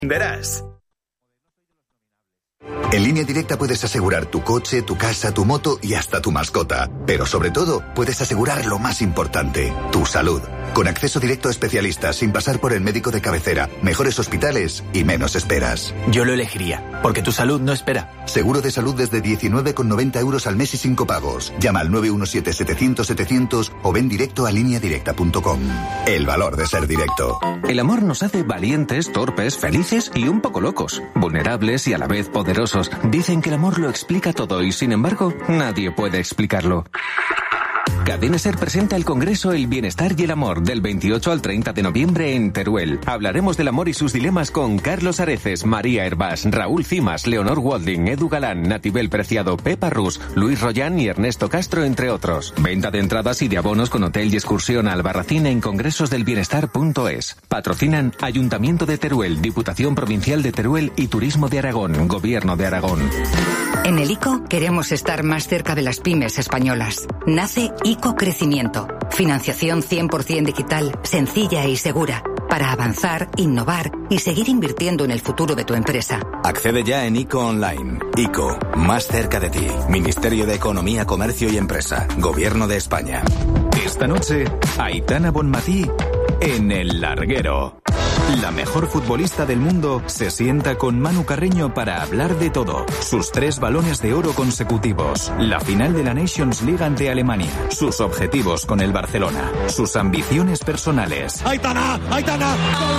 Verás. En Línea Directa puedes asegurar tu coche, tu casa, tu moto y hasta tu mascota. Pero sobre todo, puedes asegurar lo más importante, tu salud. Con acceso directo a especialistas, sin pasar por el médico de cabecera, mejores hospitales y menos esperas. Yo lo elegiría, porque tu salud no espera. Seguro de salud desde 19,90 € al mes y sin copagos. Llama al 917-700-700 o ven directo a lineadirecta.com. El valor de ser directo. El amor nos hace valientes, torpes, felices y un poco locos. Vulnerables y a la vez poderosos. Dicen que el amor lo explica todo y, sin embargo, nadie puede explicarlo. Cadena SER presenta el Congreso El Bienestar y el Amor del 28 al 30 de noviembre en Teruel. Hablaremos del amor y sus dilemas con Carlos Areces, María Hervás, Raúl Cimas, Leonor Walding, Edu Galán, Natibel Preciado, Pepa Rus, Luis Rollán y Ernesto Castro, entre otros. Venta de entradas y de abonos con hotel y excursión a Albarracín en congresosdelbienestar.es. Patrocinan Ayuntamiento de Teruel, Diputación Provincial de Teruel y Turismo de Aragón, Gobierno de Aragón. En el ICO queremos estar más cerca de las pymes españolas. Nace ICO Crecimiento. Financiación 100% digital, sencilla y segura. Para avanzar, innovar y seguir invirtiendo en el futuro de tu empresa. Accede ya en ICO Online. ICO, más cerca de ti. Ministerio de Economía, Comercio y Empresa. Gobierno de España. Esta noche, Aitana Bonmatí en El Larguero. La mejor futbolista del mundo se sienta con Manu Carreño para hablar de todo. Sus 3 balones de oro consecutivos, la final de la Nations League ante Alemania, sus objetivos con el Barcelona, sus ambiciones personales. ¡Aitana! ¡Aitana!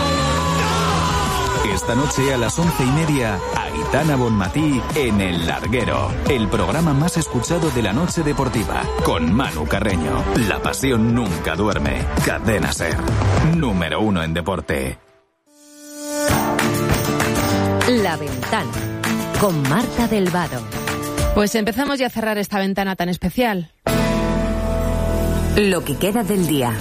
Esta noche a las 11:30, Aitana Bonmatí en El Larguero, el programa más escuchado de la noche deportiva, con Manu Carreño. La pasión nunca duerme. Cadena SER, número 1 en deporte. La Ventana, con Marta del Vado. Pues empezamos ya a cerrar esta ventana tan especial. Lo que queda del día,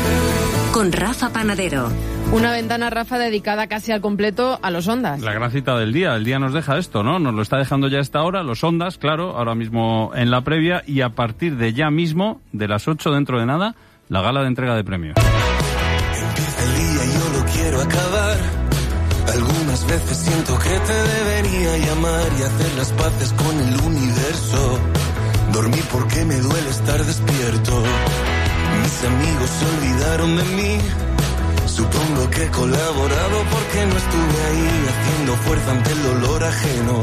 con Rafa Panadero. Una ventana, Rafa, dedicada casi al completo a los Ondas. La gran cita del día. El día nos deja esto, ¿no? Nos lo está dejando ya a esta hora, los Ondas, claro, ahora mismo en la previa, y a partir de ya mismo, de las 8 dentro de nada, la gala de entrega de premios. Empieza el día y yo lo quiero acabar. Algunas veces siento que te debería llamar y hacer las paces con el universo. Dormí porque me duele estar despierto. Mis amigos se olvidaron de mí. Supongo que he colaborado porque no estuve ahí haciendo fuerza ante el dolor ajeno.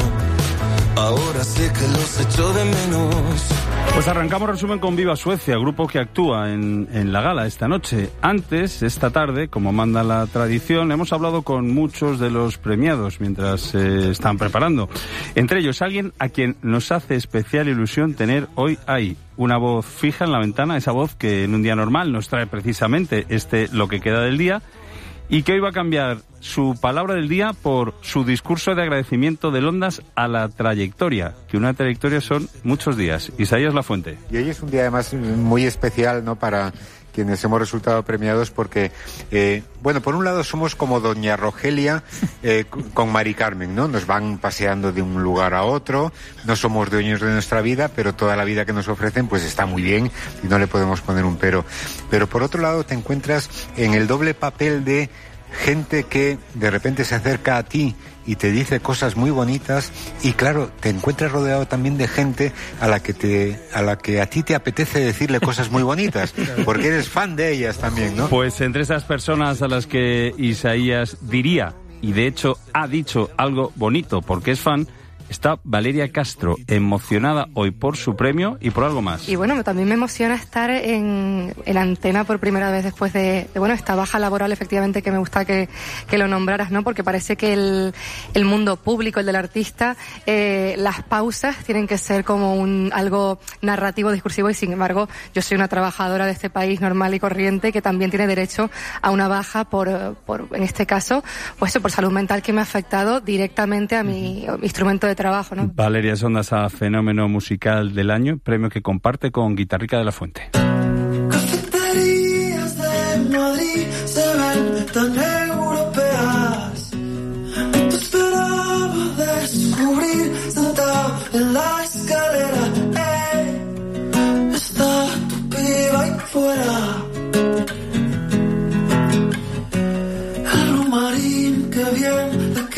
Ahora sé que los echo de menos. Pues arrancamos resumen con Viva Suecia, grupo que actúa en la gala esta noche. Antes, esta tarde, como manda la tradición, hemos hablado con muchos de los premiados mientras se están preparando. Entre ellos, alguien a quien nos hace especial ilusión tener hoy ahí. Una voz fija en la ventana, esa voz que en un día normal nos trae precisamente lo que queda del día, y que hoy va a cambiar su palabra del día por su discurso de agradecimiento del Ondas a la trayectoria, que una trayectoria son muchos días. Isaías Lafuente. Y hoy es un día además muy especial, ¿no?, para quienes hemos resultado premiados porque, bueno, por un lado somos como Doña Rogelia con Mari Carmen, ¿no? Nos van paseando de un lugar a otro, no somos dueños de nuestra vida, pero toda la vida que nos ofrecen pues está muy bien y no le podemos poner un pero. Pero por otro lado te encuentras en el doble papel de gente que de repente se acerca a ti y te dice cosas muy bonitas, y claro, te encuentras rodeado también de gente a la que a ti te apetece decirle cosas muy bonitas, porque eres fan de ellas también, ¿no? Pues entre esas personas a las que Isaías diría, y de hecho ha dicho algo bonito porque es fan, está Valeria Castro, emocionada hoy por su premio y por algo más. Y bueno, también me emociona estar en antena por primera vez después de esta baja laboral, efectivamente, que me gusta que lo nombraras, ¿no? Porque parece que el mundo público, el del artista, las pausas tienen que ser como algo narrativo, discursivo, y sin embargo, yo soy una trabajadora de este país normal y corriente que también tiene derecho a una baja por en este caso, pues por salud mental, que me ha afectado directamente a mi instrumento de trabajo, ¿no? Valeria Sondas a Fenómeno Musical del Año, premio que comparte con Guitarrica de la Fuente. Cafeterías de Madrid se ven tan europeas. Te esperaba descubrir